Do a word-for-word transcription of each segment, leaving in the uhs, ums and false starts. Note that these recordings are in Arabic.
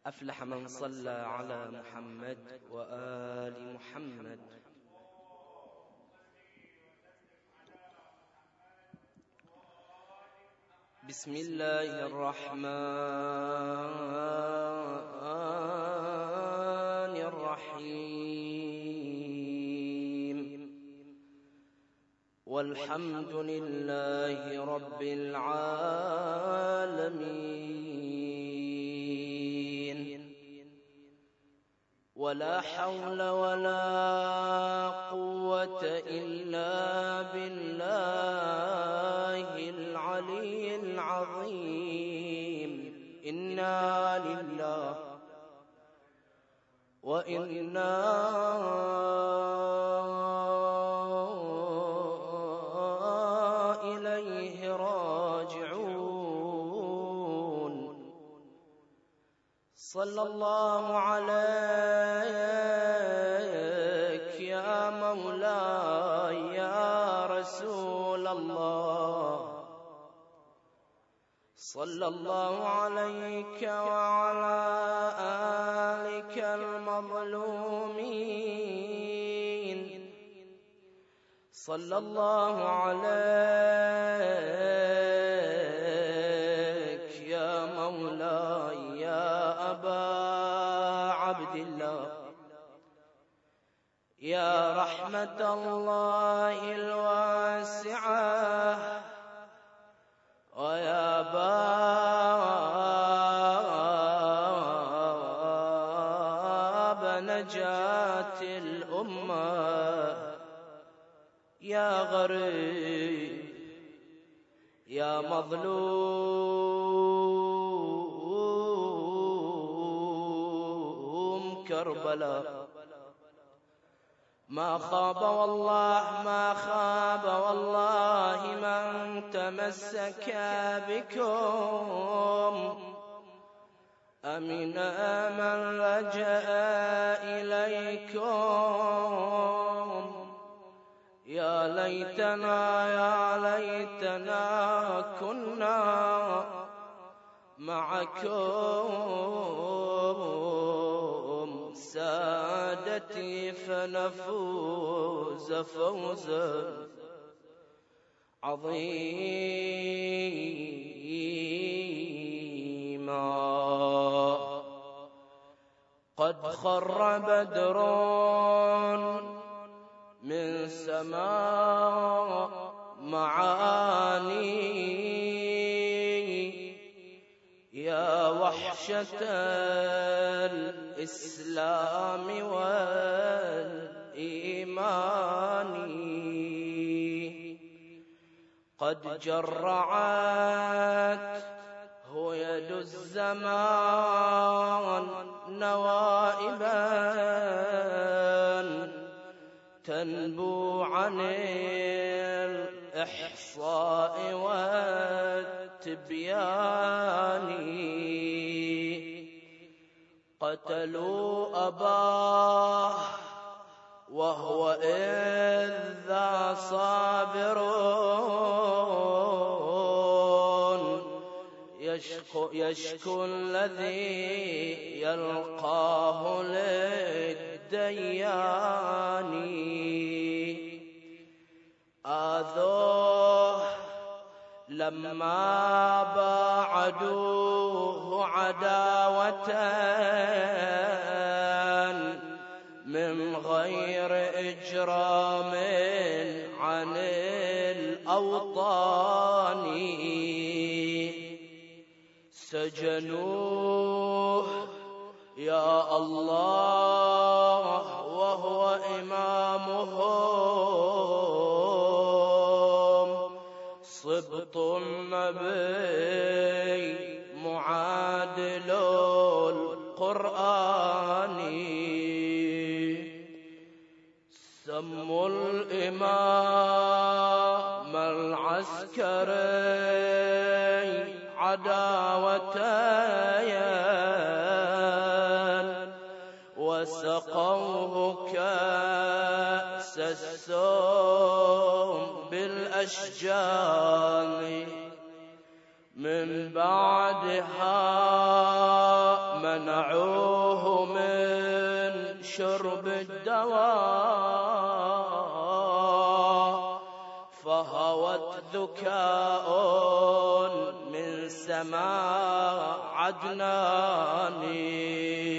أفلح من صلى على محمد وآل محمد. بسم الله الرحمن الرحيم. والحمد لله رب العالمين. ولا حول ولا قوة إلا بالله العلي العظيم. إنا لله وإنا إليه راجعون. صلى الله عليك يا مولاي يا رسول الله. صلى الله عليك وعلى آلك المظلومين. صلى الله عليك يا مولاي يا أبا عبد الله، يا رحمة الله الواسعة، ويا باب نجاة الأمة، يا غريب يا مظلوم كربلاء. ما خاب والله ما خاب والله من تمسك بكم، أمن من لجأ إليكم. يا ليتنا يا ليتنا كنا معكم سادتي فنفوز فوزا عظيما. قد خر بدر من سماء معاني، يا وحشة الإسلام والإيمان. قد جرعت هو يد الزمان نوائبا تنبو عن الإحصاء والتبيان. قتلوا أباه وهو إذ ذا صابر، يشكو, يشكو الذي يلقاه للديان. آذوه لما باعدوه عداوة من غير إجرام عن الأوطان. سجنوه يا الله وهو إمامهم، صبط النبي معادل القرآن. سموا الإمام العسكري عداوتين، وسقوه كأس السم بالأشجان. من بعدها منعوه من شرب الدواء، فهوت ذكاء من سماء عدناني.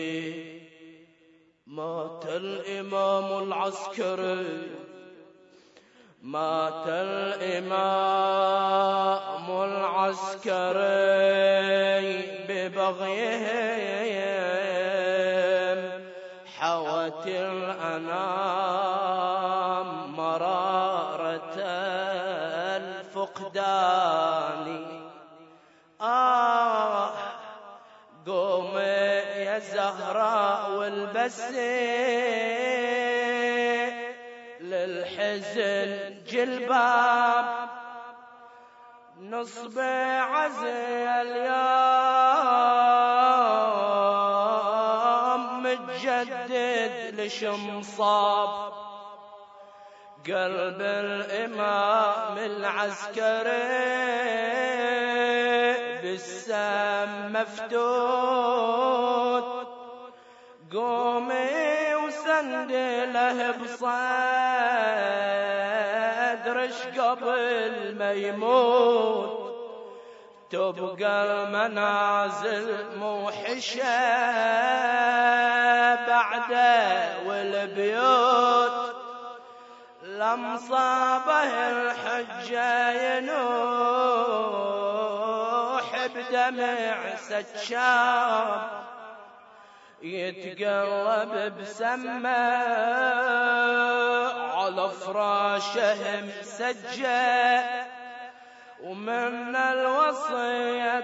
مات الإمام العسكري، مات الإمام العسكري ببغيهم، حوت الأنام مرارة الفقدان. آه قوم يا زهراء والبسي للحزن جلباب، نصب عزي اليوم متجدد لشمصاب. قلب الإمام العسكري بالسم مفتوت، قومي وسندله بصدرش قبل ما يموت. تبقى المنازل موحشة بعده والبيوت، لمصابه الحجة ينوح بدمع سجاب، يتقلب بسمه على فراشه مسجى، ومن الوصية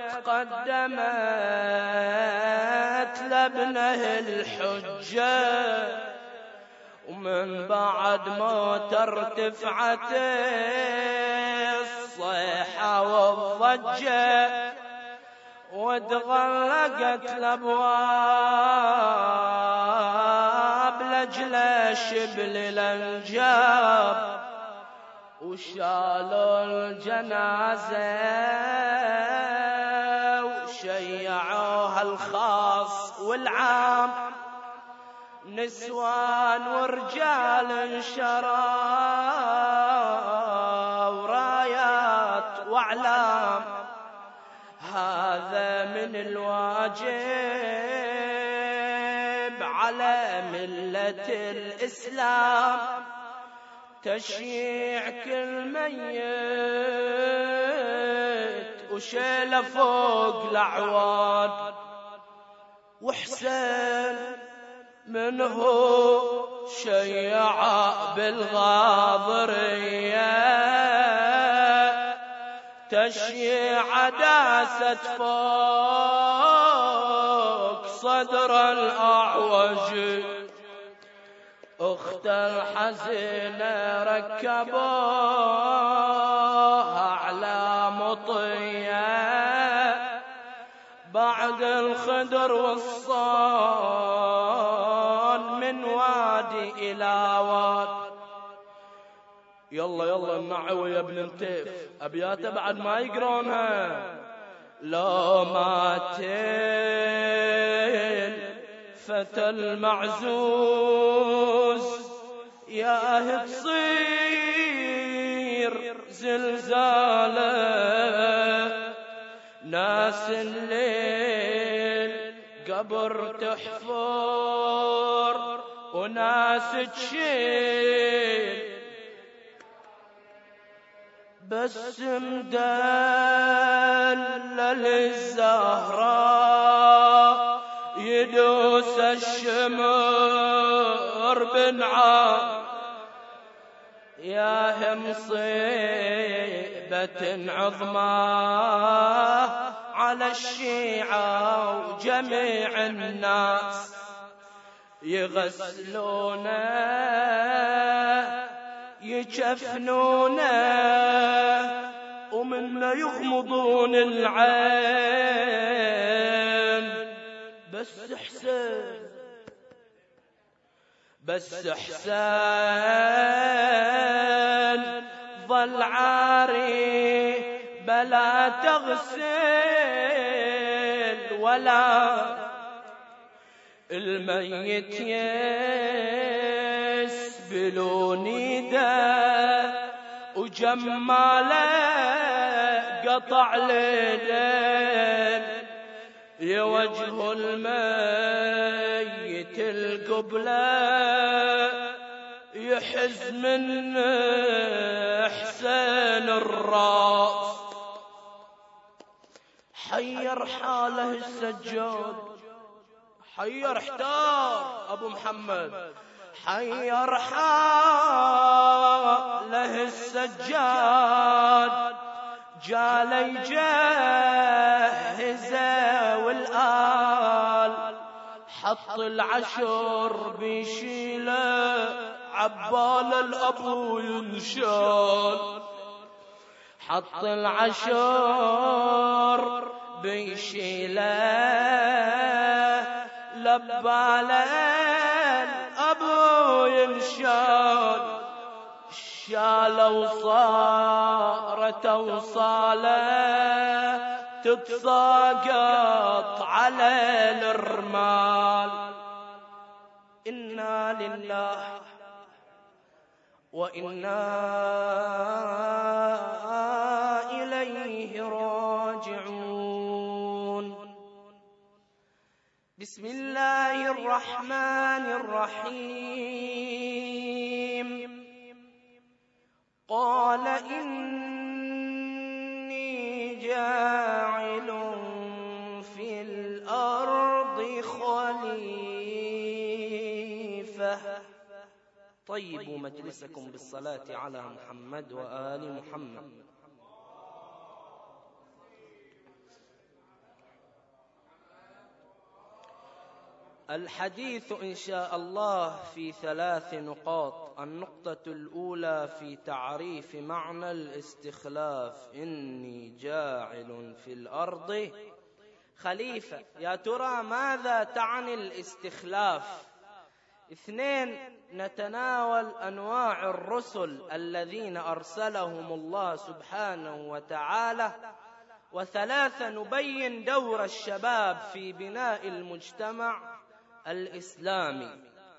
تقدمت لابنه الحجة، ومن بعد موت ارتفعت الصيحة والضجة، وتغلقت الابواب لاجل شبل الانجاب، وشالوا الجنازة وشيعوها الخاص والعام، نسوان ورجال انشروا ورايات واعلام. هذا من الواجب على ملة الإسلام، تشييع كل ميت وشيله فوق الأعواد. وحسين منه شيع بالغاضرية، تشييع داست فوق صدر الأعوج. أخت الحزينة ركبوها على مطية، بعد الخدر والصون من وادي إلى واد. يلا يلا النعوي يا ابن التيف، أبياته بعد ما يقرونها. لو ماتين فتى المعزوز، ياه تصير زلزالة، ناس الليل قبر تحفر وناس تشيل، بس مدلل الزهراء يدوس الشمر بنعام. يا مصيبة عظمى على الشيعة وجميع الناس، يغسلونه يجفنونه ومنا يغمضون العين. بس حسين بس حسين ظل عاري بلا تغسل ولا الميت يسبلوني ده وجماله قطع ليل يا وجه الميت القبلة يحز من حسين الراس حير حاله السجاد حير احتار أبو محمد حير حاله السجاد جالي جهزه والآل حط العشر بيشيله عبال الأبو ينشال حط العشر بيشيله لباله الأبو ينشال شاله وصارت وصاله تتساقط على الرمال إنا لله وإنا إليه راجعون. بسم الله الرحمن الرحيم. قال إني جاعل في الأرض خليفة. طيبوا مجلسكم بالصلاة على محمد وآل محمد. الحديث إن شاء الله في ثلاث نقاط. النقطة الأولى في تعريف معنى الاستخلاف. إني جاعل في الأرض خليفة. يا ترى ماذا تعني الاستخلاف؟ اثنين، نتناول أنواع الرسل الذين أرسلهم الله سبحانه وتعالى. وثلاثة، نبين دور الشباب في بناء المجتمع الإسلامي.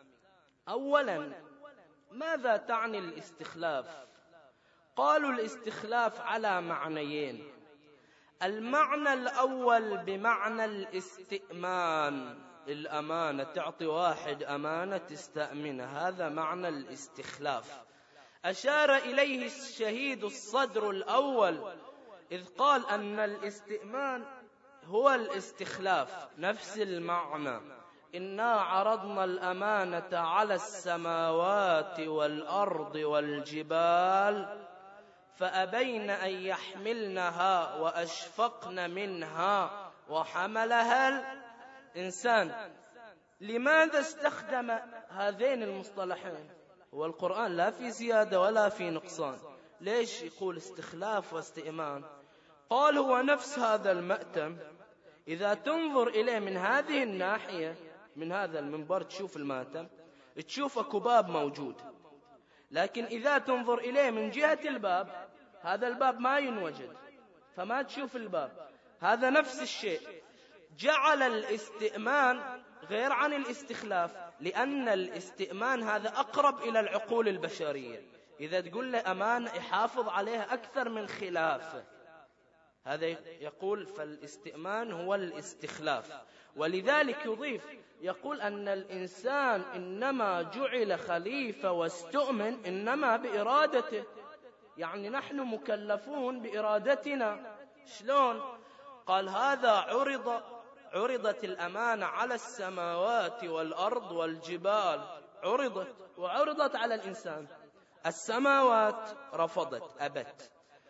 أولا، ماذا تعني الاستخلاف؟ قالوا الاستخلاف على معنيين. المعنى الأول بمعنى الاستئمان، الأمانة، تعطي واحد أمانة تستأمنه، هذا معنى الاستخلاف. أشار إليه الشهيد الصدر الأول إذ قال أن الاستئمان هو الاستخلاف، نفس المعنى. إنا عرضنا الأمانة على السماوات والأرض والجبال فأبين أن يحملنها وأشفقن منها وحملها الإنسان. لماذا استخدم هذين المصطلحين؟ والقرآن لا في زيادة ولا في نقصان. ليش يقول استخلاف واستئمان؟ قال هو نفس هذا المأتم، إذا تنظر إليه من هذه الناحية، من هذا المنبر تشوف المأتم، تشوف أكو باب موجود، لكن إذا تنظر إليه من جهة الباب، هذا الباب ما ينوجد، فما تشوف الباب. هذا نفس الشيء. جعل الاستئمان غير عن الاستخلاف، لأن الاستئمان هذا أقرب إلى العقول البشرية. إذا تقول له أمانة يحافظ عليها أكثر من خلافه، هذا يقول فالاستئمان هو الاستخلاف. ولذلك يضيف يقول أن الإنسان إنما جعل خليفة واستؤمن إنما بإرادته، يعني نحن مكلفون بإرادتنا. شلون؟ قال هذا عرض عرضت الأمانة على السماوات والأرض والجبال، عرضت وعرضت على الإنسان. السماوات رفضت أبت،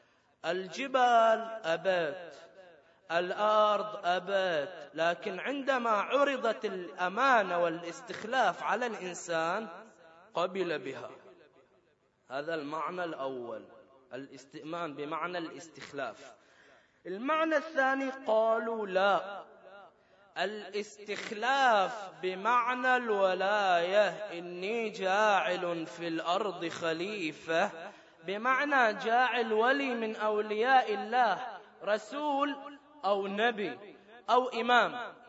الجبال أبت، الأرض أبت، لكن عندما عرضت الأمانة والاستخلاف على الإنسان قبل بها. هذا المعنى الأول، الاستئمان بمعنى الاستخلاف. المعنى الثاني قالوا لا، الاستخلاف بمعنى الولاية. إني جاعل في الأرض خليفة، بمعنى جاعل ولي من أولياء الله، رسول أو نبي أو إمام.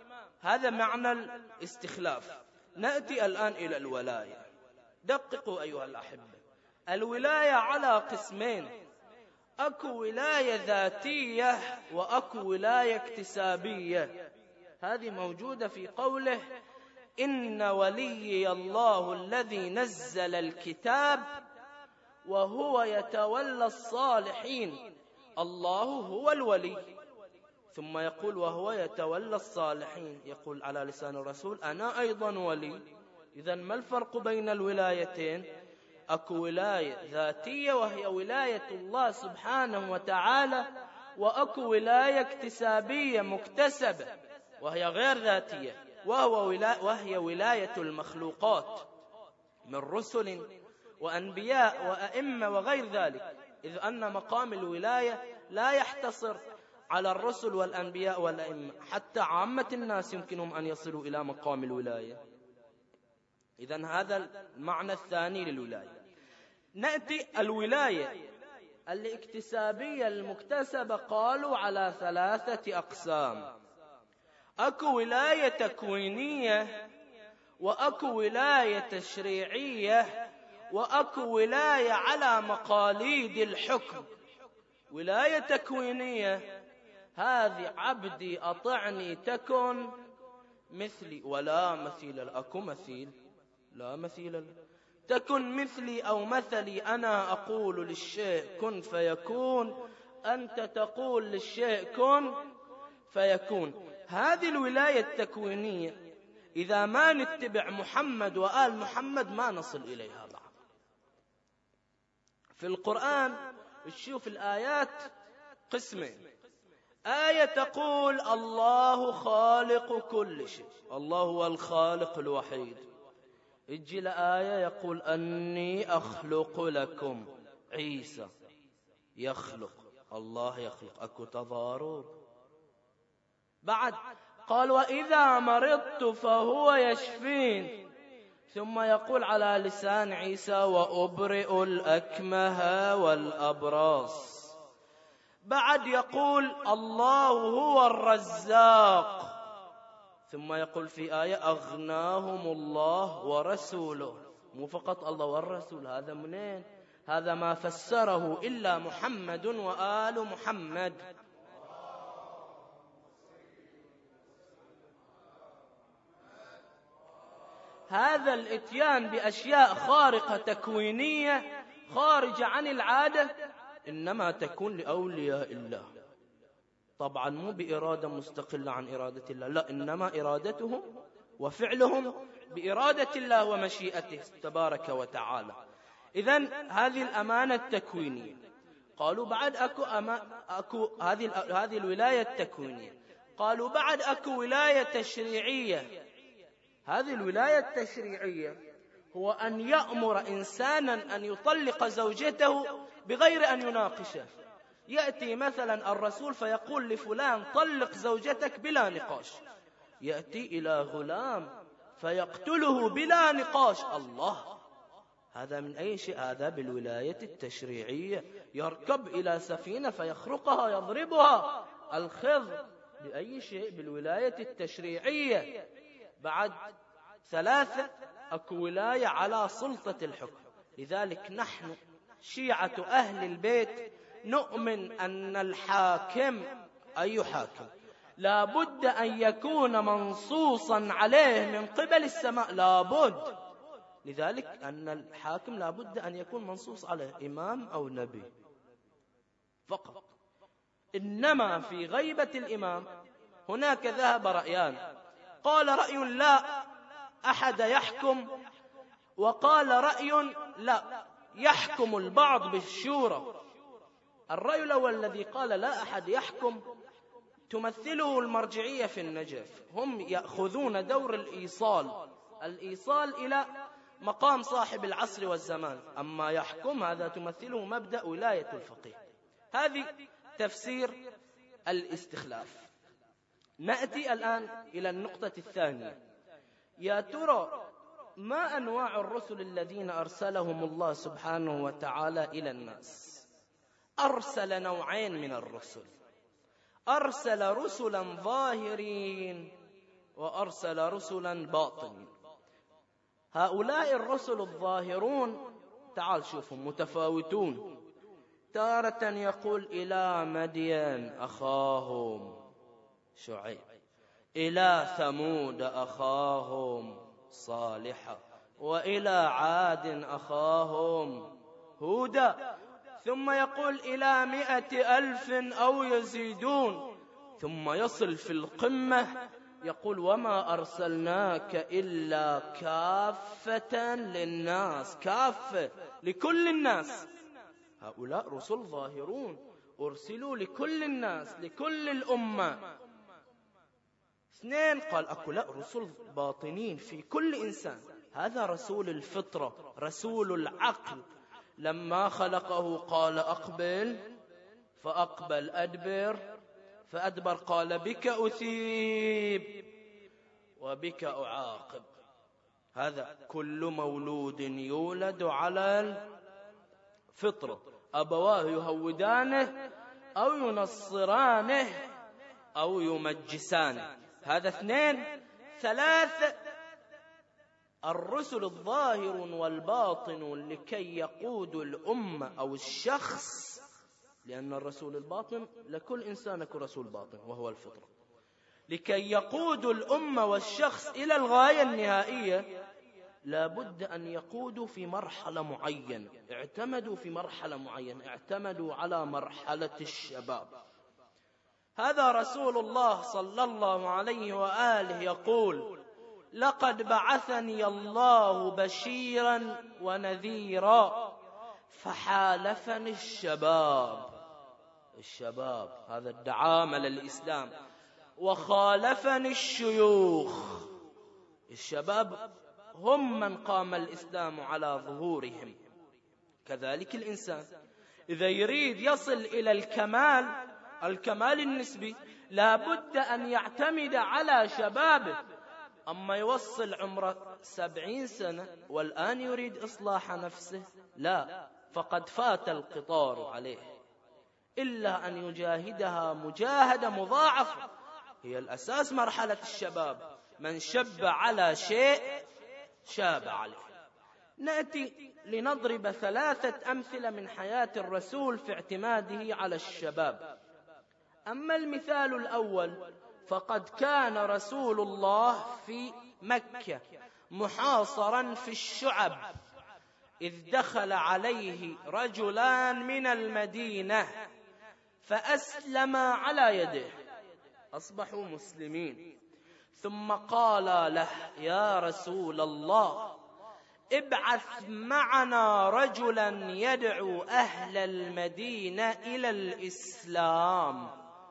هذا معنى الاستخلاف. نأتي الآن إلى الولاية. دققوا أيها الأحبة، الولاية على قسمين: أكو ولاية ذاتية وأكو ولاية اكتسابية. هذه موجودة في قوله: إن وليي الله الذي نزل الكتاب وهو يتولى الصالحين. الله هو الولي، ثم يقول وهو يتولى الصالحين، يقول على لسان الرسول أنا أيضا ولي. إذن ما الفرق بين الولايتين؟ أكو ولاية ذاتية وهي ولاية الله سبحانه وتعالى، وأكو ولاية اكتسابية مكتسبة وهي غير ذاتية، وهو ولا وهي ولاية المخلوقات من رسل وأنبياء وأئمة وغير ذلك، إذ أن مقام الولاية لا يحتصر على الرسل والأنبياء والأئمة، حتى عامة الناس يمكنهم أن يصلوا إلى مقام الولاية. إذن هذا المعنى الثاني للولاية. نأتي الولاية الاكتسابية المكتسبة، قالوا على ثلاثة أقسام: أكو ولاية تكوينية، وأكو ولاية تشريعية، وأكو ولاية على مقاليد الحكم. ولاية تكوينية هذه عبدي أطعني تكن مثلي ولا مثيل له. أكو مثيل؟ لا مثيل له. تكن مثلي أو مثلي، أنا أقول للشيء كن فيكون، أنت تقول للشيء كن فيكون. هذه الولاية التكوينية إذا ما نتبع محمد وآل محمد ما نصل إليها بعد. في القرآن تشوف الآيات قسمين: آية تقول الله خالق كل شيء، الله هو الخالق الوحيد. يجي لآية يقول أني أخلق لكم، عيسى يخلق، الله يخلق. أكو تضارب. بعد قال وإذا مرضت فهو يشفين، ثم يقول على لسان عيسى وأبرئ الأكمه والأبراص. بعد يقول الله هو الرزاق، ثم يقول في آية أغناهم الله ورسوله. مو فقط الله والرسول، هذا منين؟ هذا ما فسره إلا محمد وآل محمد. هذا الاتيان بأشياء خارقة تكوينية خارجة عن العادة إنما تكون لأولياء الله، طبعا مو بإرادة مستقلة عن إرادة الله، لا، إنما إرادتهم وفعلهم بإرادة الله ومشيئته تبارك وتعالى. إذن هذه الأمانة التكوينية. قالوا بعد أكو, أما أكو هذه هذه الولاية التكوينية. قالوا بعد أكو ولاية تشريعية. هذه الولاية التشريعية هو أن يأمر إنسانا أن يطلق زوجته بغير أن يناقشه. يأتي مثلا الرسول فيقول لفلان طلق زوجتك بلا نقاش، يأتي إلى غلام فيقتله بلا نقاش. الله، هذا من أي شيء؟ هذا بالولاية التشريعية. يركب إلى سفينة فيخرقها يضربها. الخضر بأي شيء؟ بالولاية التشريعية. بعد ثلاثة، أكو ولاية على سلطة الحكم. لذلك نحن شيعة أهل البيت نؤمن أن الحاكم، أي حاكم، لابد أن يكون منصوصا عليه من قبل السماء، لابد. لذلك أن الحاكم لابد أن يكون منصوص عليه إمام أو نبي فقط. إنما في غيبة الإمام هناك ذهب رأيان: قال رأي لا أحد يحكم، وقال رأي لا يحكم البعض بالشورى. الرأي الأول الذي قال لا أحد يحكم تمثله المرجعية في النجف، هم يأخذون دور الإيصال الإيصال إلى مقام صاحب العصر والزمان، أما يحكم هذا تمثله مبدأ ولاية الفقيه. هذه تفسير الاستخلاف. نأتي الآن إلى النقطة الثانية: يا ترى ما أنواع الرسل الذين أرسلهم الله سبحانه وتعالى إلى الناس؟ أرسل نوعين من الرسل: أرسل رسلا ظاهرين وأرسل رسلا باطنين. هؤلاء الرسل الظاهرون تعال شوفهم متفاوتون. تارة يقول إلى مدين أخاهم شعيب، إلى ثمود أخاهم صالحا، وإلى عاد أخاهم هودا، ثم يقول إلى مئة ألف أو يزيدون، ثم يصل في القمة يقول وما أرسلناك إلا كافة للناس، كافة لكل الناس. هؤلاء رسل ظاهرون أرسلوا لكل الناس لكل الأمة. اثنين قال أكو لا رسل باطنين في كل إنسان، هذا رسول الفطرة رسول العقل، لما خلقه قال أقبل فأقبل، أدبر فأدبر، قال بك أثيب وبك أعاقب. هذا كل مولود يولد على الفطرة، أبواه يهودانه أو ينصرانه أو يمجسانه. هذا اثنين. ثلاثة الرسل الظاهر والباطن لكي يقودوا الأمة أو الشخص، لأن الرسول الباطن لكل إنسان رسول باطن وهو الفطرة، لكي يقودوا الأمة والشخص إلى الغاية النهائية لابد أن يقودوا في مرحلة معينة. اعتمدوا في مرحلة معينة، اعتمدوا على مرحلة الشباب. هذا رسول الله صلى الله عليه وآله يقول لقد بعثني الله بشيرا ونذيرا فحالفني الشباب، الشباب هذا الدعامة للإسلام، وخالفني الشيوخ، الشباب هم من قام الإسلام على ظهورهم. كذلك الإنسان إذا يريد يصل إلى الكمال، الكمال النسبي، لابد أن يعتمد على شبابه. أما يوصل عمره سبعين سنة والآن يريد إصلاح نفسه، لا، فقد فات القطار عليه، إلا أن يجاهدها مجاهدة مضاعفة. هي الأساس مرحلة الشباب، من شب على شيء شاب عليه. نأتي لنضرب ثلاثة أمثلة من حياة الرسول في اعتماده على الشباب. أما المثال الأول فقد كان رسول الله في مكة محاصرا في الشعب، إذ دخل عليه رجلان من المدينة فأسلما على يده، أصبحوا مسلمين، ثم قال له يا رسول الله ابعث معنا رجلا يدعو أهل المدينة إلى الإسلام.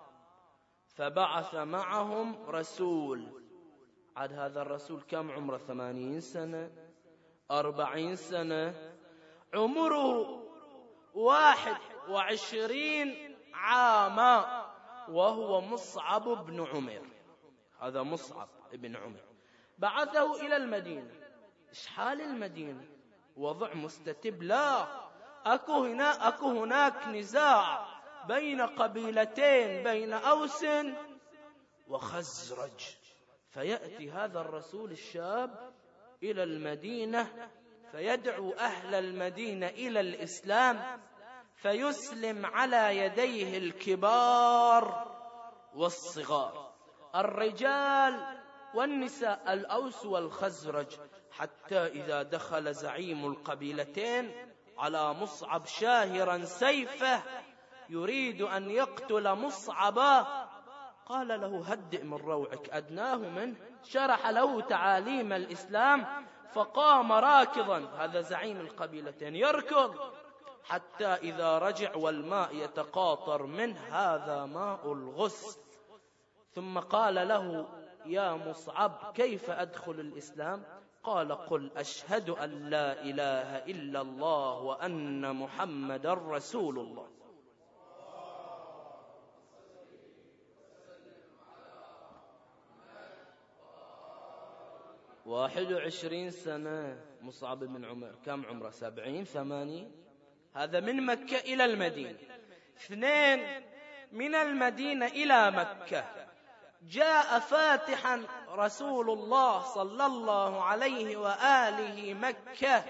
فبعث معهم رسول. عاد هذا الرسول كم عمره؟ ثمانين سنة، أربعين سنة، عمره واحد وعشرين عاما، وهو مصعب بن عمر. هذا مصعب بن عمر بعثه إلى المدينة. إيش حال المدينة؟ وضع مستتب، لا أكو هنا أكو هناك نزاع بين قبيلتين، بين أوس وخزرج. فيأتي هذا الرسول الشاب إلى المدينة فيدعو أهل المدينة إلى الإسلام، فيسلم على يديه الكبار والصغار، الرجال والنساء، الأوس والخزرج، حتى إذا دخل زعيم القبيلتين على مصعب شاهرا سيفه يريد أن يقتل مصعبا، قال له هدئ من روعك، أدناه منه، شرح له تعاليم الإسلام، فقام راكضا، هذا زعيم القبيلتين يركض، حتى إذا رجع والماء يتقاطر منه، هذا ماء الغسل، ثم قال له يا مصعب كيف أدخل الإسلام؟ قال قل أشهد أن لا إله إلا الله وأن محمد رسول الله. واحد وعشرين سنة مصعب بن عمر، كم عمره؟ سبعين ثمانين. هذا من مكة إلى المدينة. اثنين من المدينة إلى مكة، جاء فاتحا رسول الله صلى الله عليه وآله مكة: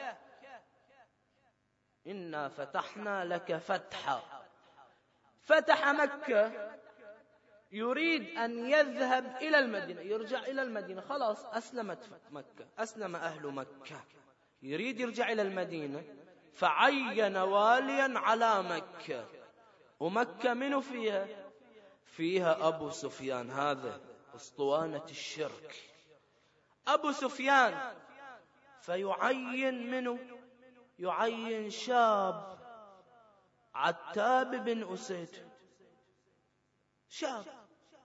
إنا فتحنا لك فتحا. فتح مكة، يريد أن يذهب إلى المدينة، يرجع إلى المدينة، خلاص أسلمت مكة، أسلم أهل مكة، يريد يرجع إلى المدينة، فعين واليا على مكة. ومكة منو فيها؟ فيها أبو سفيان، هذا أسطوانة الشرك، أبو سفيان. فيعين منو؟ يعين شاب، عتاب بن أسيد، شاب.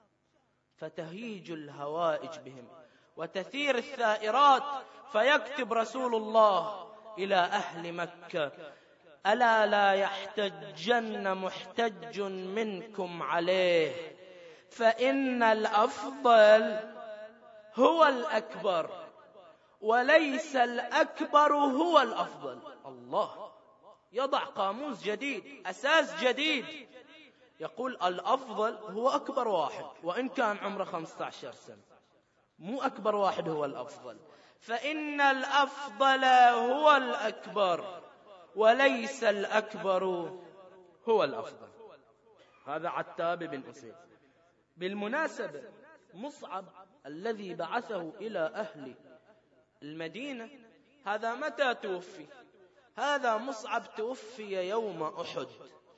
فتهيج الهوائج بهم وتثير الثائرات، فيكتب رسول الله إلى أهل مكة: ألا لا يحتجن محتج منكم عليه، فإن الأفضل هو الأكبر وليس الأكبر هو الأفضل. الله يضع قاموس جديد، أساس جديد، يقول الأفضل هو أكبر واحد، وإن كان عمره خمسة عشر سنة، مو أكبر واحد هو الأفضل، فإن الأفضل هو الأكبر وليس الأكبر هو الأفضل. هذا عتاب بن أسيد. بالمناسبة، مصعب الذي بعثه إلى أهل المدينة، هذا متى توفي؟ هذا مصعب توفي يوم أحد.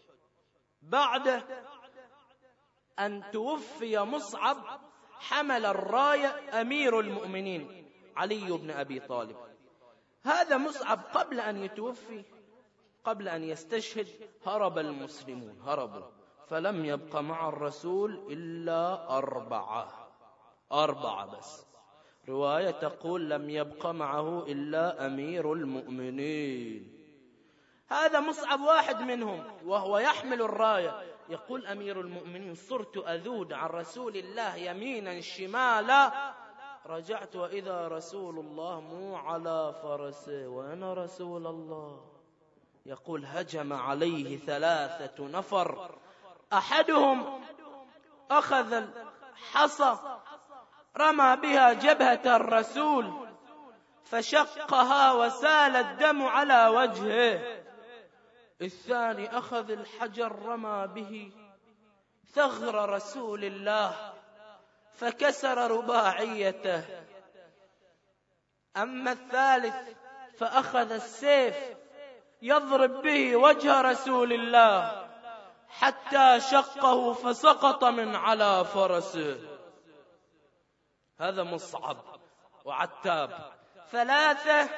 بعد أن توفي مصعب حمل الراية أمير المؤمنين علي بن أبي طالب. هذا مصعب قبل أن يتوفي، قبل أن يستشهد، هرب المسلمون، هربوا، فلم يبق مع الرسول إلا أربعة أربعة بس. رواية تقول لم يبق معه إلا أمير المؤمنين. هذا مصعب واحد منهم، وهو يحمل الراية، يقول أمير المؤمنين: صرت أذود عن رسول الله يمينا شمالا، رجعت وإذا رسول الله مو على فرسه. وأنا رسول الله؟ يقول: هجم عليه ثلاثة نفر، أحدهم أخذ الحصى رمى بها جبهة الرسول فشقها وسال الدم على وجهه. الثاني أخذ الحجر رمى به ثغر رسول الله فكسر رباعيته. أما الثالث فأخذ السيف يضرب به وجه رسول الله حتى شقه فسقط من على فرسه. هذا مصعب وعتاب. ثلاثة: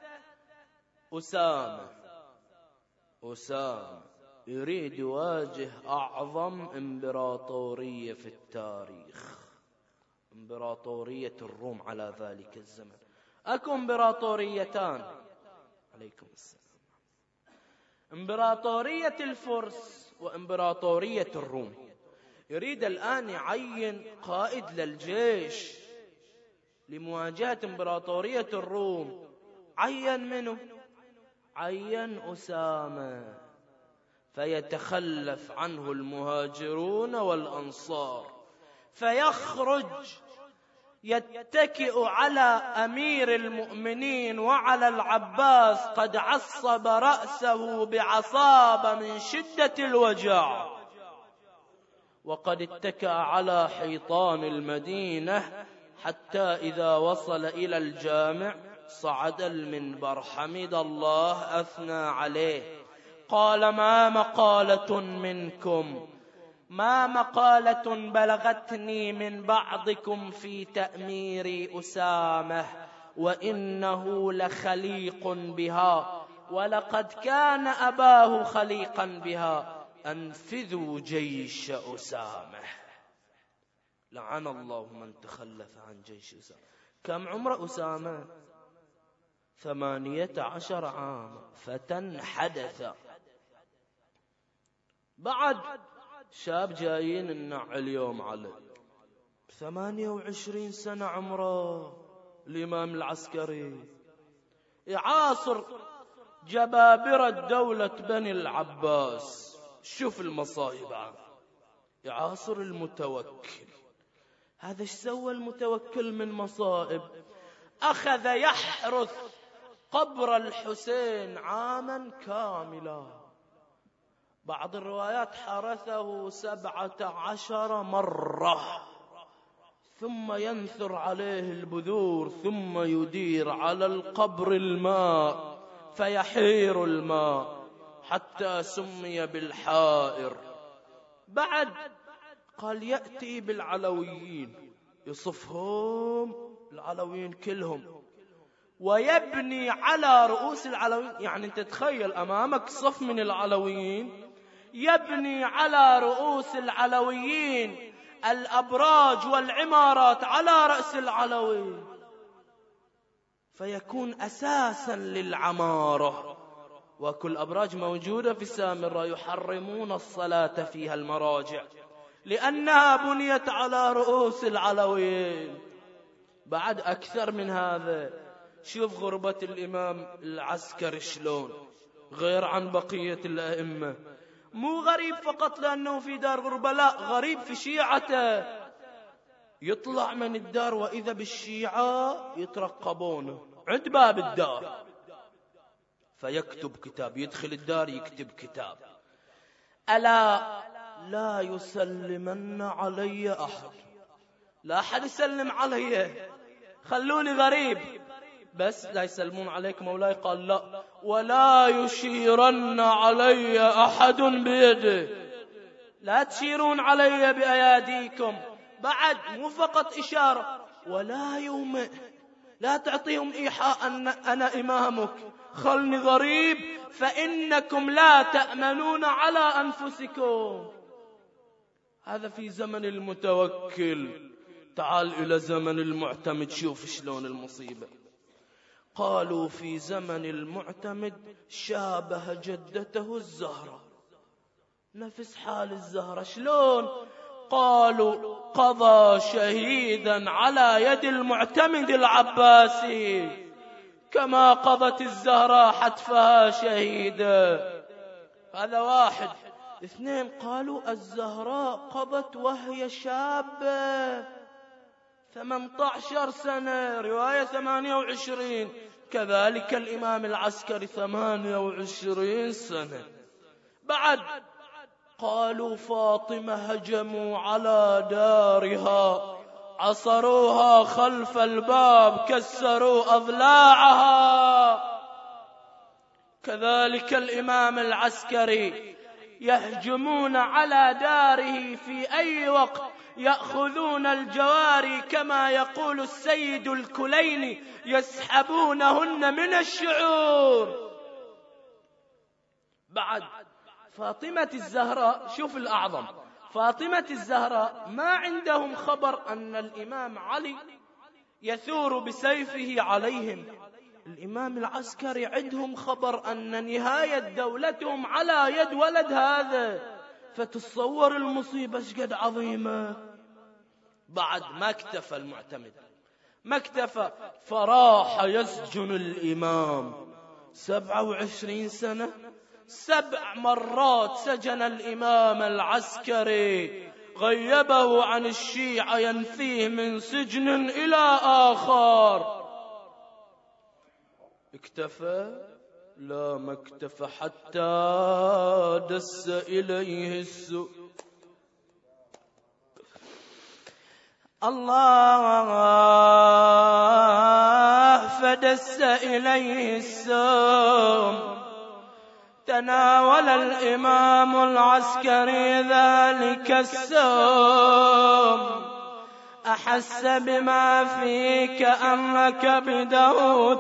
أسامة أسامة يريد يواجه أعظم إمبراطورية في التاريخ، إمبراطورية الروم على ذلك الزمن. أكو إمبراطوريتان، عليكم السلام، إمبراطورية الفرس وإمبراطورية الروم. يريد الآن يعين قائد للجيش لمواجهة إمبراطورية الروم. عين منه؟ عين أسامة، فيتخلف عنه المهاجرون والأنصار، فيخرج يتكئ على أمير المؤمنين وعلى العباس، قد عصب رأسه بعصابة من شدة الوجع، وقد اتكأ على حيطان المدينة، حتى إذا وصل إلى الجامع صعد المنبر، حمد الله، أثنى عليه، قال: ما مقالة منكم، ما مقالة بلغتني من بعضكم في تأمير أسامة، وإنه لخليق بها، ولقد كان أباه خليقا بها، أنفذوا جيش أسامة. لعن الله من تخلف عن جيش أسامة. كم عمر أسامة؟ ثمانية عشر عام، فتى حدث. بعد شاب جايين النع اليوم عليه، ثمانية وعشرين سنة عمره، الإمام العسكري يعاصر جبابرة دولة بني العباس. شوف المصايب، يعاصر المتوكل، هذا ايش سوى المتوكل من مصائب؟ أخذ يحرث قبر الحسين عاما كاملا. بعض الروايات حرثه سبعة عشر مرة، ثم ينثر عليه البذور، ثم يدير على القبر الماء فيحير الماء حتى سمي بالحائر. بعد قال يأتي بالعلويين يصفهم العلويين كلهم ويبني على رؤوس العلويين. يعني انت تخيل أمامك صف من العلويين، يبني على رؤوس العلويين الأبراج والعمارات على رأس العلوي، فيكون أساسا للعمارة. وكل أبراج موجودة في السامرة يحرمون الصلاة فيها المراجع لأنها بنيت على رؤوس العلويين. بعد أكثر من هذا، شوف غربة الإمام العسكري شلون غير عن بقية الأئمة. مو غريب فقط لأنه في دار غربة، لا، غريب في شيعته. يطلع من الدار وإذا بالشيعة يترقبونه عند باب الدار، فيكتب كتاب، يدخل الدار يكتب كتاب: ألا لا يسلمن علي أحد، لا أحد يسلم علي، خلوني غريب، بس لا يسلمون عليك مولاي. قال لا، ولا يشيرن علي أحد بيده، لا تشيرون علي بأياديكم. بعد مو فقط إشارة، ولا يومئ، لا تعطيهم إيحاء أن أنا إمامك، خلني غريب فإنكم لا تأمنون على أنفسكم. هذا في زمن المتوكل. تعال إلى زمن المعتمد، شوف شلون المصيبة. قالوا في زمن المعتمد شابه جدته الزهرة، نفس حال الزهرة. شلون؟ قالوا قضى شهيدا على يد المعتمد العباسي كما قضت الزهراء حتفها شهيدا. هذا واحد. اثنين، قالوا الزهراء قضت وهي شابة ثمانية عشر سنة، رواية ثمانية وعشرين، كذلك الإمام العسكري ثمانية وعشرين سنة. بعد قالوا فاطمة هجموا على دارها، عصروها خلف الباب، كسروا أضلاعها. كذلك الإمام العسكري يهجمون على داره في أي وقت، يأخذون الجواري كما يقول السيد الكليني يسحبونهن من الشعور. بعد فاطمة الزهراء، شوف الأعظم، فاطمة الزهراء ما عندهم خبر أن الإمام علي يثور بسيفه عليهم. الإمام العسكري عندهم خبر أن نهاية دولتهم على يد ولد هذا، فتصور المصيبة شقد عظيمة. بعد ما اكتفى المعتمد، ما اكتفى، فراح يسجن الإمام سبعة وعشرين سنة. سبع مرات سجن الإمام العسكري، غيبه عن الشيعة، ينفيه من سجن إلى آخر. اكتفى؟ لا، ما اكتفى، حتى دس إليه السوء. الله، فدس إليه السوء. تناول الإمام العسكري ذلك السوم، أحس بما فيه كأن كبده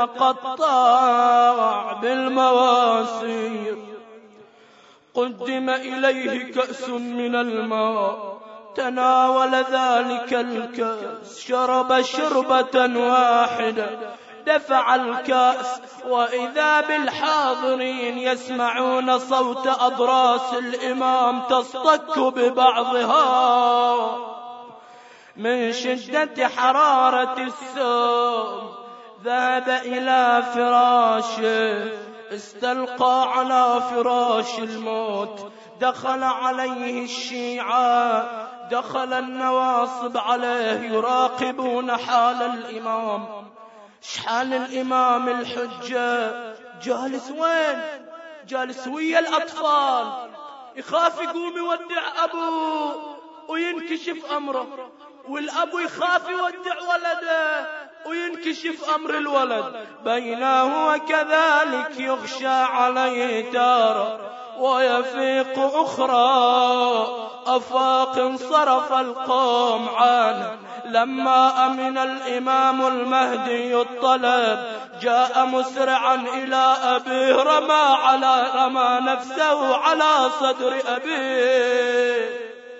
تتقطع بالمواسير. قدم إليه كأس من الماء، تناول ذلك الكأس، شرب شربة واحدة، دفع الكأس، وإذا بالحاضرين يسمعون صوت أضراس الإمام تصطك ببعضها من شدة حرارة السوم. ذهب إلى فراشه، استلقى على فراش الموت. دخل عليه الشيعة، دخل النواصب عليه يراقبون حال الإمام. شحال الإمام الحجة جالس وين؟ جالس ويا الأطفال، يخاف يقوم يودع أبوه وينكشف أمره، والأب يخاف يودع ولده وينكشف أمر الولد. بينه وكذلك يغشى عليه تارة ويفيق أخرى. أفاق انصرف القوم عنه. لما أمن الإمام المهدي الطلب جاء مسرعا إلى أبيه، رمى على رمى نفسه على صدر أبيه.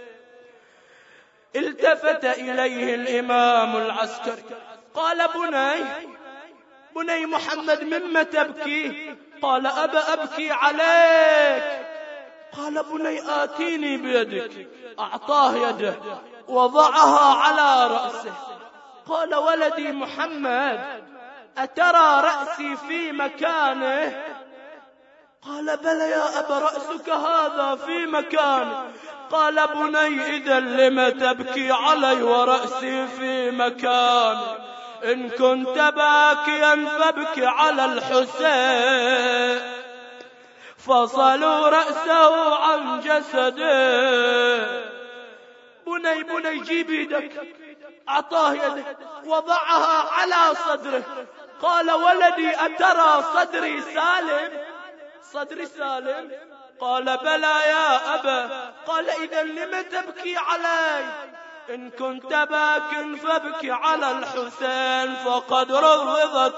التفت إليه الإمام العسكري قال: بني بني محمد، مما تبكي؟ قال: أبا أبكي عليك. قال: بني آتيني بيدك. أعطاه يده وضعها على رأسه. قال: ولدي محمد، أترى رأسي في مكانه؟ قال: بلى يا أبا، رأسك هذا في مكانه. قال: بني إذا لم تبكي علي ورأسي في مكانه؟ إن كنت باكيا فابكي على الحسين. فصلوا رأسه عن جسده. بني بني جيب يدك. أعطاه يده وضعها على صدره. قال: ولدي أترى صدري سالم؟ صدري سالم؟ قال: بلى يا أبا. قال: إذا لم تبكي علي؟ إن كنت باك فابكي على الحسين فقد رضضت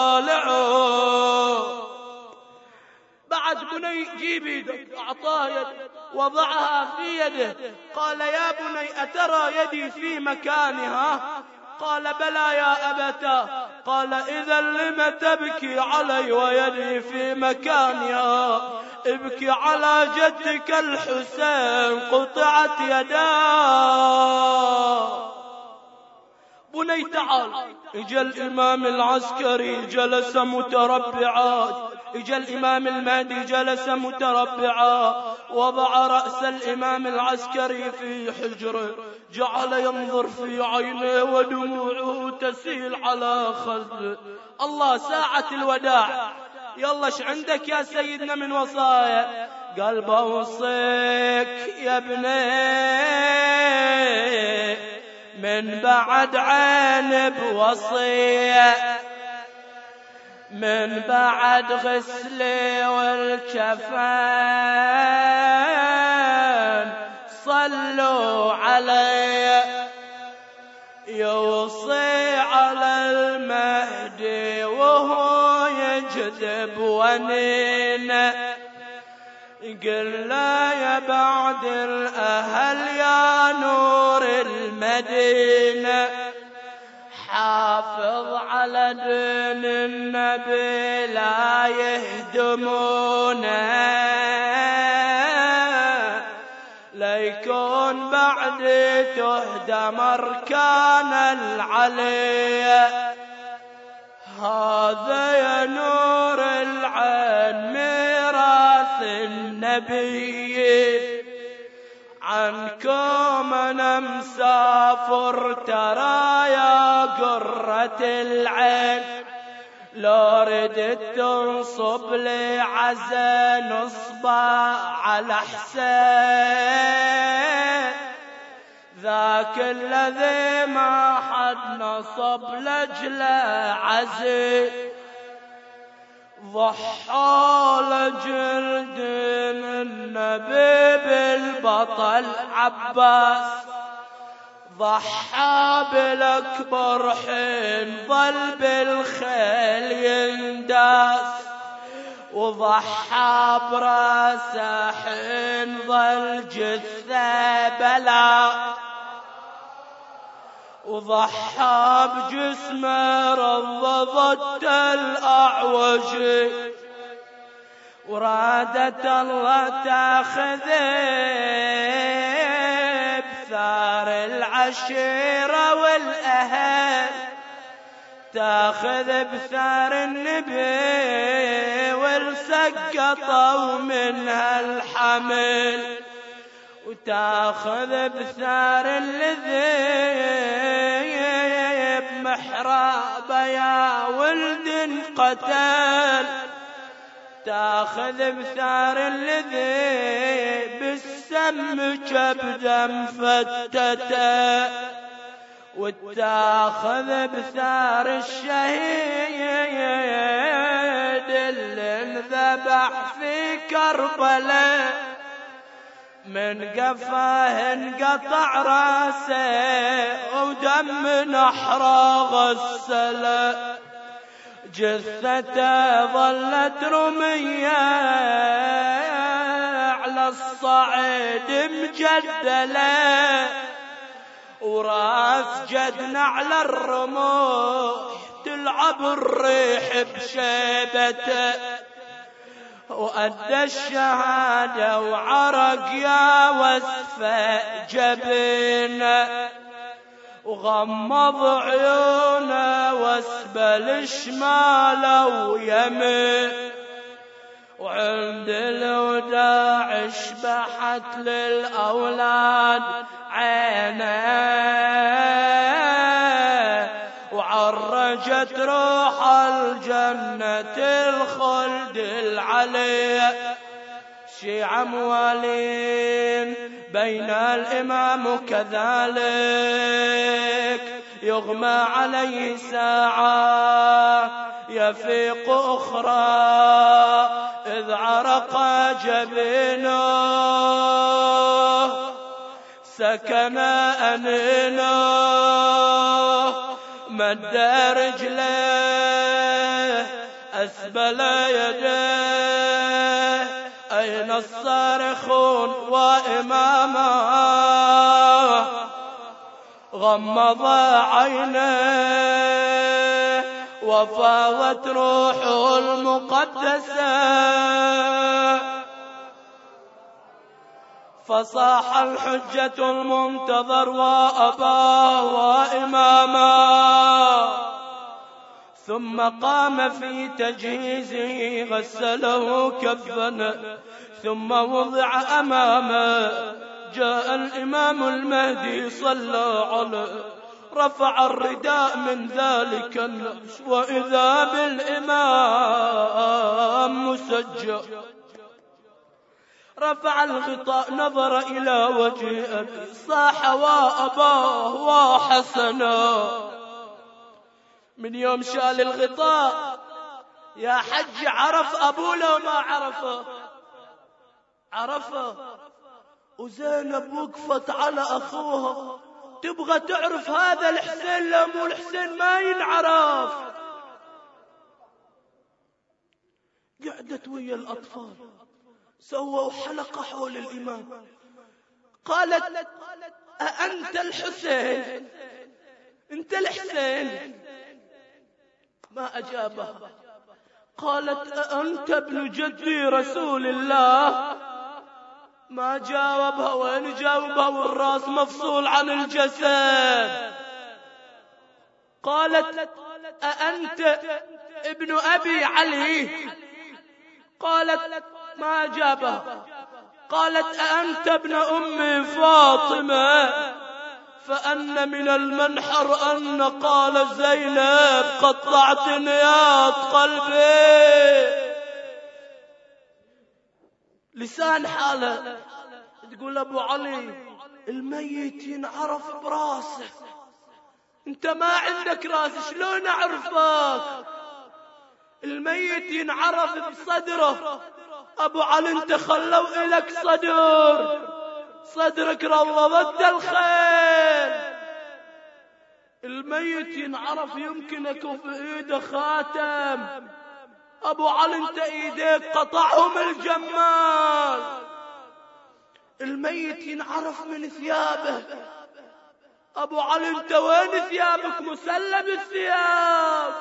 أضالعه. بعد بني جيب يدك. أعطاه يده وضعها في يده. قال: يا بني أترى يدي في مكانها؟ قال: بلى يا أبتا. قال: إذا لم تبكي علي ويدي في مكانها؟ ابكي على جدك الحسين قطعت يداه. بني تعال. اجا الإمام العسكري جلس متربعا. اجا الإمام المهدي جلس متربعا، وضع رأس الإمام العسكري في حجره، جعل ينظر في عينه ودموعه تسيل على خده. الله، ساعة الوداع. يلا ايش عندك يا سيدنا من وصايا؟ قال: بوصيك يا ابني من بعد عين بوصية، من بعد غسلي والكفان صلوا علي. يوصي على المهدي وهو يجذب ونينه. قل لا يا بعد الأهل يا نور المدينة، حافظ على دين النبي لا يهدمونه، ليكون بعد تهدم أركان العلي. هذا يا نور العين ميراث النبي، عنكم أنا مسافر ترى يا قرة العين. لو ردت تنصب لي عزا نصبا على حسين، ذاك الذي ما حد نصب لجله عزي. ضحى لجلد النبي بالبطل عباس، ضحى بالأكبر حين ظل بالخيل ينداس، وضحى براسه حين ظل جثة بلا، وضحى بجسمه رضضت الأعوج. ورادت الله تاخذه بثار العشيرة والأهل، تاخذ بثار النبي والسقطوا منها الحمل، تاخذ بثار الذيب محرابه يا ولد قتل، تاخذ بثار الذيب السم كبده مفتته، وتاخذ بثار الشهيد اللي انذبح في كربلاء، من قفاه انقطع راسه ودم نحره غسله، جثته ظلت رمية على الصعيد مجدلة، وراس جدنا على الرموح تلعب الريح بشيبته، وأدى الشهادة وعرق يا وسفة جبينه، وغمض عيونه واسبل شماله ويمين، وعند الوداع اشبحت للأولاد عينه، وعرجت روح الجنة الخلد العلي. شيعة موالين بين الإمام كذلك، يغمى عليه ساعة يفيق أخرى، إذ عرق جبينه سكن أنينه، مد رجله أسبل يديه، أين الصارخون وإمامه، غمض عينيه وفاضت روحه المقدسة، فصاح الحجة المنتظر وأباه وإمامه، ثم قام في تجهيزه غسله كفنه، ثم وضع أمامه. جاء الإمام المهدي صلى عليه، رفع الرداء من ذلك النفس، وإذا بالإمام مسجى، رفع الغطاء نظر إلى وجه أبي، صاح وأباه وحسنا. من يوم شال الغطاء يا حج عرف أبوه لو ما عرفه؟ عرفه. وزينب وقفت على أخوها تبغى تعرف هذا الحسين لو مو الحسين ما ينعرف. قعدت ويا الأطفال سووا حلقة حول الإمام، قالت أأنت الحسين؟ أنت الحسين؟ ما أجابها. قالت أأنت ابن جدي رسول الله؟ ما جاوبها. وين جاوبها والراس مفصول عن الجسد؟ قالت أأنت ابن أبي علي؟ قالت ما جابها. قالت أأنت ابن أم فاطمة؟ فأن من المنحر أن قال زينب قطعت نياط قلبي. لسان حاله تقول أبو علي الميت ينعرف براسه، انت ما عندك راس شلون اعرفك؟ الميت ينعرف بصدره. أبو علي انت خلوا إلك صدر، صدرك روضت الخيل. الميت ينعرف يمكن يكون في ايده خاتم. أبو علي انت ايديك قطعهم الجمال. الميت ينعرف من ثيابه. أبو علي انت وين ثيابك؟ مسلم الثياب.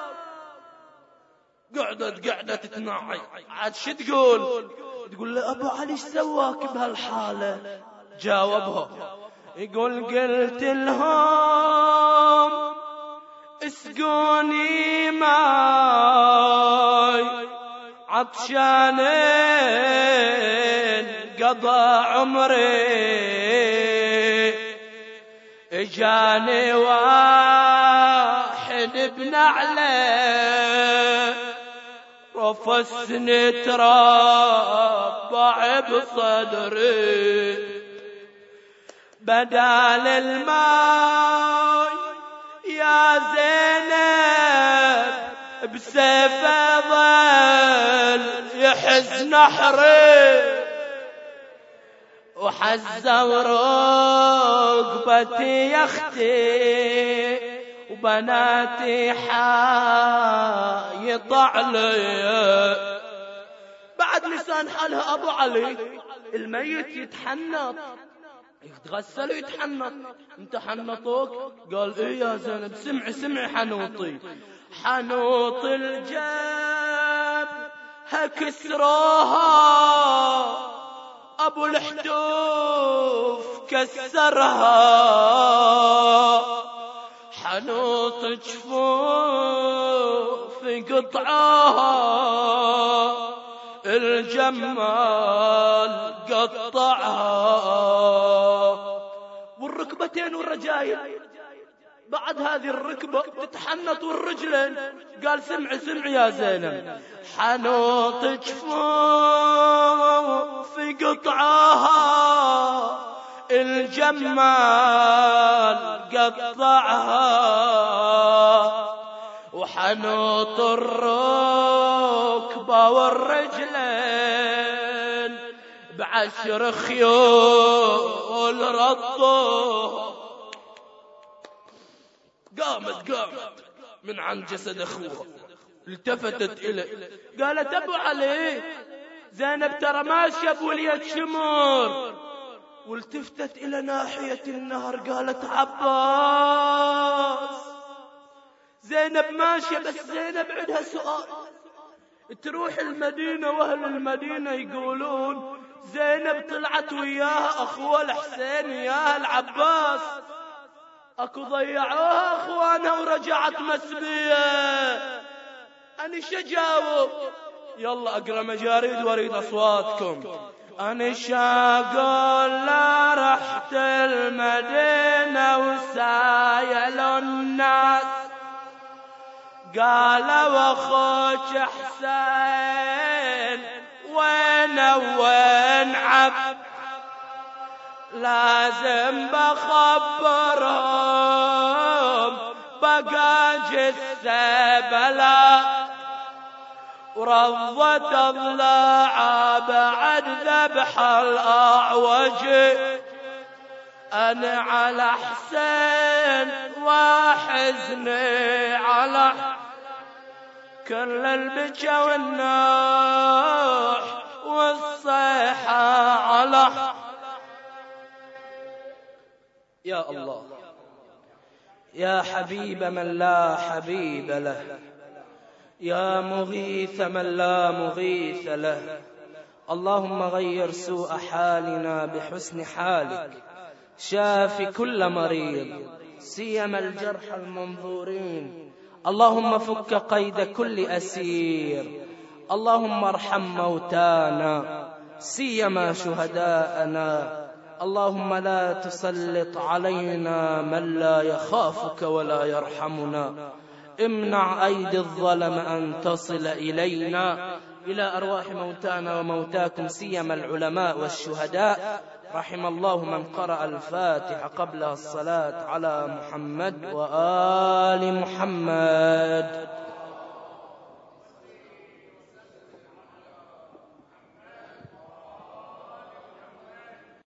قعدت قعدة تتنعي. عاد شو تقول؟ تقول له أبو علي ايش سواك بهالحالة؟ جاوبها يقول قلت لهم اسقوني ماي عطشانين انقضى عمري اجاني واحد بنعله رفسني تربع بصدري بدال الماء يا زينب بسيفه ظل يحز نحري وحزوا ركبتي يا اختي وبناتي حايط علي بعد لسان حالها ابو علي الميت يتحنط يتغسل ويتحنط. انت حنطوك؟ قال ايه يا زينب سمعي سمعي حنوطي حنوط الجاب هكسروها ابو الحدوف كسرها حنوط جفوف قطعها الجمال قطعها والركبتين والرجايل بعد هذه الركبة تتحنط والرجلين. قال سمعي سمعي يا زينب حنوط جفوف قطعها الجمال قطعها وحنوط الركبة والرجلين بعشر خيول رطوها. قامت قامت من عن جسد أخوها التفتت إليه قالت أبو علي زينب ترى ماشية بولية شمر والتفتت إلى ناحية النهر قالت عباس زينب ماشية بس زينب عندها سؤال. تروح المدينة وأهل المدينة يقولون زينب طلعت وياها أخوها الحسين وياها العباس أكو ضيعوها أخوانها ورجعت مسبية. أنا شجاوب؟ يلا أقرأ مجاريد واريد أصواتكم. أنا شاقول لا رحت المدينة وسايلوا الناس قالوا أخوك حسين وين وين عب لازم بخبرهم بقى جثة بلا ورضت الضلاع بعد ذبح الأعوج. أنا على حسين وحزني على كل البكا والنوح والصيحة على يا الله يا حبيب من لا حبيب له يا مغيث من لا مغيث له. اللهم غير سوء حالنا بحسن حالك شاف كل مريض سيما الجرح المنظورين. اللهم فك قيد كل أسير. اللهم ارحم موتانا سيما شهداءنا. اللهم لا تسلط علينا من لا يخافك ولا يرحمنا. امنع أيدي الظلم أن تصل إلينا إلى أرواح موتانا وموتاكم سيما العلماء والشهداء. رحم الله من قرأ الفاتحة قبل الصلاة على محمد وآل محمد.